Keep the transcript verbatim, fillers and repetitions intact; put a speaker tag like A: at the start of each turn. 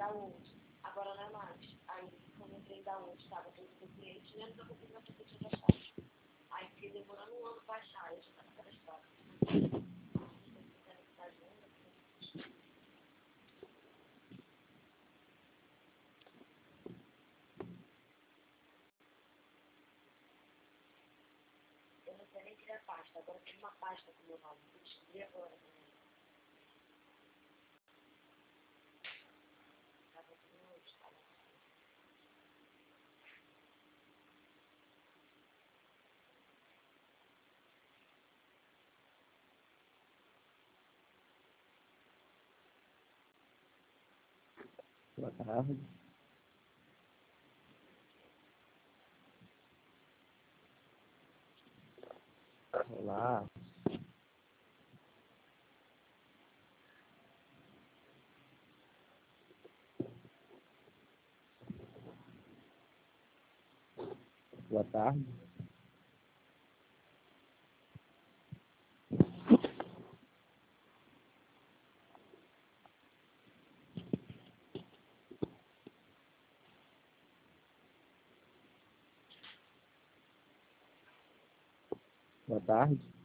A: download. Agora não é mais. Aí, quando eu entrei em download, estava tudo do cliente, menos a configuração que eu tinha baixado. Aí, fiquei demorando um ano para baixar, eu já estava cadastrado. Eu não sei nem criar pasta, agora tem uma pasta com o meu nome, eu descobri agora também. Estava tudo no estado.
B: Boa tarde. Olá. Boa tarde. Boa tarde.